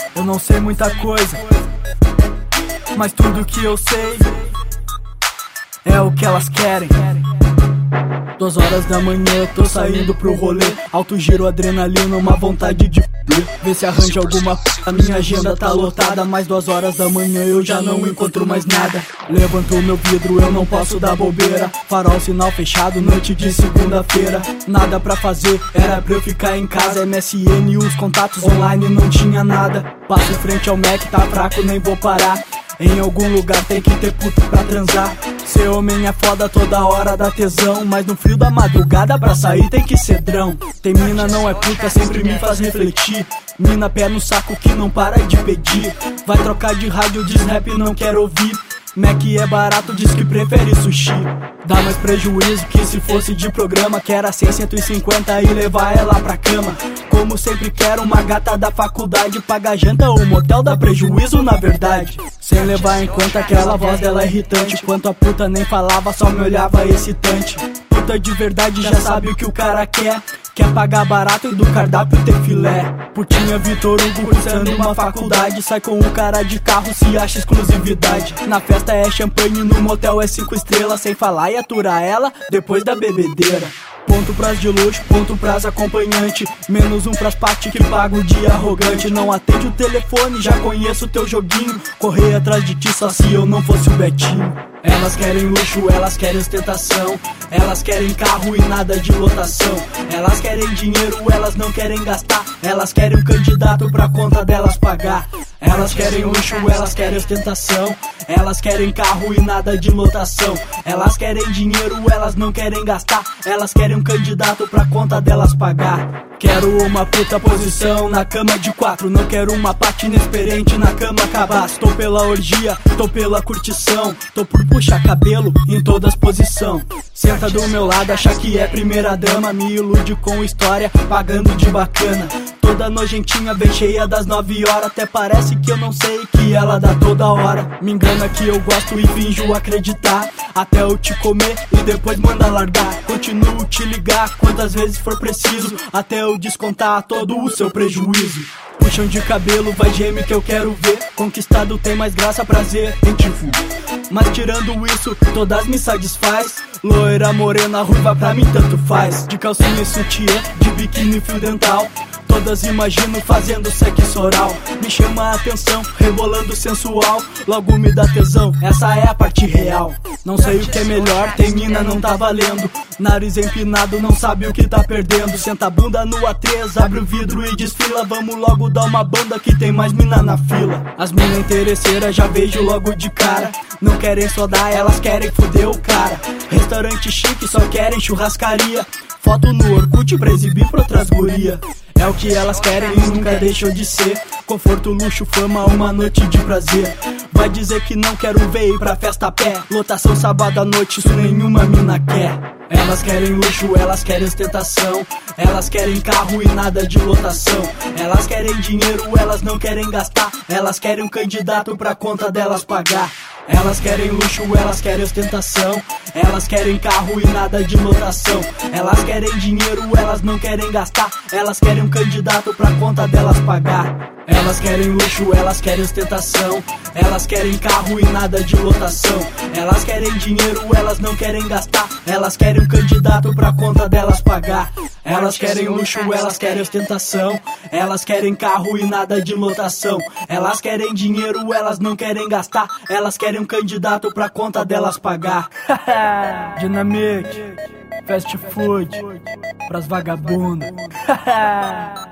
Eu não sei muita coisa, mas tudo que eu sei é o que elas querem. 2 horas da manhã eu tô saindo pro rolê, alto giro, adrenalina, uma vontade de ver se arranja alguma a minha agenda tá lotada. Mais 2 horas da manhã eu já não encontro mais nada. Levanto meu vidro, eu não posso dar bobeira. Farol, sinal fechado, noite de segunda-feira. Nada pra fazer, era pra eu ficar em casa. MSN e os contatos online não tinha nada. Passo em frente ao Mac, tá fraco, nem vou parar. Em algum lugar tem que ter puto pra transar. Ser homem é foda, toda hora dá tesão, mas no frio da madrugada pra sair tem que ser drão. Tem mina, não é puta, sempre me faz refletir. Mina pé no saco que não para de pedir. Vai trocar de rádio, diz rap, não quero ouvir. Mac é barato, diz que prefere sushi. Dá mais prejuízo que se fosse de programa, que era 100, 150 e levar ela pra cama. Como sempre quero uma gata da faculdade, paga janta ou motel, dá prejuízo na verdade. Sem levar em conta que aquela voz dela é irritante. Quanto a puta nem falava, só me olhava excitante. Puta de verdade já sabe o que o cara quer. Quer pagar barato e do cardápio ter filé. Putinha Vitor Hugo cursando uma faculdade, sai com o cara de carro, se acha exclusividade. Na festa é champanhe, no motel é 5 estrelas. Sem falar e aturar ela depois da bebedeira. Ponto pras de luxo, ponto pras acompanhante. Menos um pras parte que paga o dia arrogante. Não atende o telefone, já conheço teu joguinho. Correr atrás de ti só se eu não fosse o Betinho. Elas querem luxo, elas querem ostentação. Elas querem carro e nada de lotação. Elas querem dinheiro, elas não querem gastar. Elas querem um candidato pra conta delas pagar. Elas querem luxo, elas querem ostentação. Elas querem carro e nada de lotação. Elas querem dinheiro, elas não querem gastar. Elas querem um candidato pra conta delas pagar. Quero uma puta posição na cama de 4. Não quero uma parte inexperiente na cama cabaço. Tô pela orgia, tô pela curtição. Tô por puxar cabelo em todas posição. Senta do meu lado, acha que é primeira dama. Me ilude com história, pagando de bacana. Toda nojentinha, bem cheia das 9 horas. Até parece que eu não sei que ela dá toda hora. Me engana que eu gosto e finjo acreditar. Até eu te comer e depois manda largar. Continuo te ligar quantas vezes for preciso, até eu descontar todo o seu prejuízo. Puxão de cabelo, vai geme que eu quero ver. Conquistado tem mais graça, prazer em te fuder. Mas tirando isso, todas me satisfaz. Loira, morena, ruiva, pra mim tanto faz. De calcinha e sutiã, de biquíni e fio dental. Todas imagino fazendo sexo oral. Me chama a atenção, rebolando sensual. Logo me dá tesão, essa é a parte real. Não sei o que é melhor, tem mina, não tá valendo. Nariz empinado, não sabe o que tá perdendo. Senta a bunda no A3, abre o vidro e desfila. Vamos logo dar uma banda que tem mais mina na fila. As mina interesseiras já vejo logo de cara. Não querem só dar, elas querem foder o cara. Restaurante chique, só querem churrascaria. Foto no Orkut pra exibir pra outras guria. É o que elas querem e nunca deixou de ser. Conforto, luxo, fama, uma noite de prazer. Vai dizer que não quero ver ir pra festa a pé. Lotação sábado à noite, isso nenhuma mina quer. Elas querem luxo, elas querem ostentação. Elas querem carro e nada de lotação. Elas querem dinheiro, elas não querem gastar. Elas querem um candidato pra conta delas pagar. Elas querem luxo, elas querem ostentação. Elas querem carro e nada de lotação. Elas querem dinheiro, elas não querem gastar. Elas querem um candidato pra conta delas pagar. Elas querem luxo, elas querem ostentação. Elas querem carro e nada de lotação. Elas querem dinheiro, elas não querem gastar. Elas querem um candidato pra conta delas pagar. Elas querem luxo, elas querem ostentação. Elas querem carro e nada de lotação. Elas querem dinheiro, elas não querem gastar. Elas querem um candidato pra conta delas pagar. Dinamite, fast food pras vagabundas.